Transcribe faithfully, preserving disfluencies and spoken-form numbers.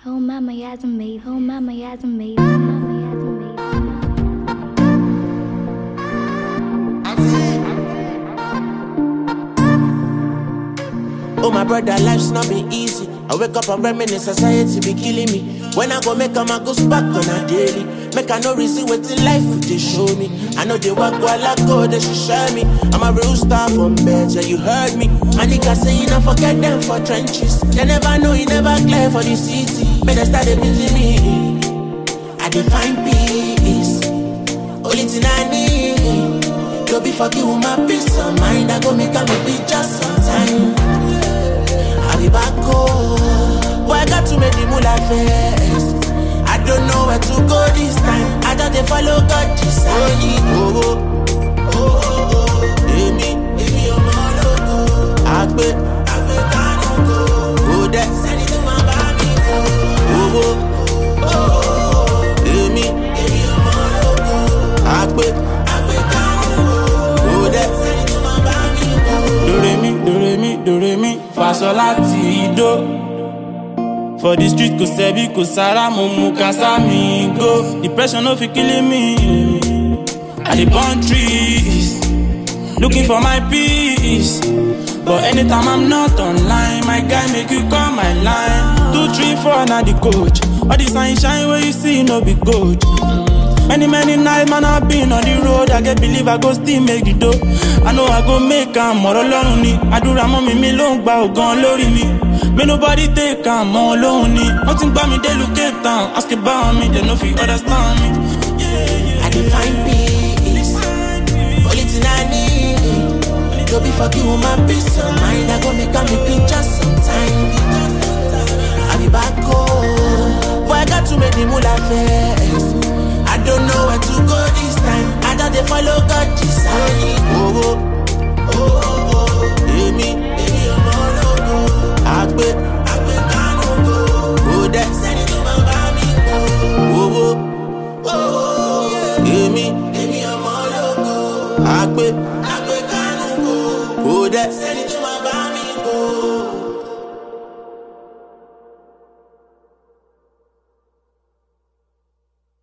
Oh mama, hasn't made. Oh mama, hasn't made. Oh mama, hasn't made. Oh my brother, life's not been easy. I wake up and reminisce, society be killing me. When I go make a man go back on a daily. Make I no reason what in life they show me. I know they walk while I go, they should share me. I'm a real star from bed, yeah, you heard me. My niggas say you not forget them for trenches. They never know, you never clear for the city. But they started beating me. I define peace. Only thing I need. Don't be fucking with my peace of mind. I go make a me just sometime. I'll be back home. Boy, I got to make the moolah first. I don't know where to go this time. I just dey follow God design. Oh, oh, oh, oh, oh. Emi, Emi, ọmọ ológo. Agbe, Agbe kanu go. Go there, send it to my baby. Oh, oh, oh, oh. Emi, Emi, ọmọ ológo. Agbe, Agbe kanu go. Go there, send it to my baby. Do re mi, do re mi, do re mi. Fa sol lati do. For the street, ko sebi, ko sara, mo mu kasa mi go. Depression no fi killing me. I dey burn trees, looking for my peace. But anytime I'm not online, my guy make you call my line. Two, three, four, now the coach. All the sunshine where you see no be gold. Many, many nights, man, I've been on the road. I get believe I go still make the dough. I know I go make am, moro lorun ni. Adura mommy mi lo n gba ogan lórí mi. May nobody take am, mo alone ni. Nothing about me, they look Cape Town. Ask about me, they no fit understand me. Yeah, yeah. I define peace. Only thing I need. Don't be fucking with my peace of mind. I go make a me pin just sometime. I'll be back home. Boy, I got to make the moolah first. I don't know where to go this time. I just dey follow God design. Oh, oh, oh, oh, oh. Emi, Emi, ọmọ ológo. Agbe, Agbe kanu go. Go there, send it to my baby. Oh, oh, oh, oh. Emi, Emi, ọmọ ológo. Agbe, Agbe kanu go. Go there, send it to my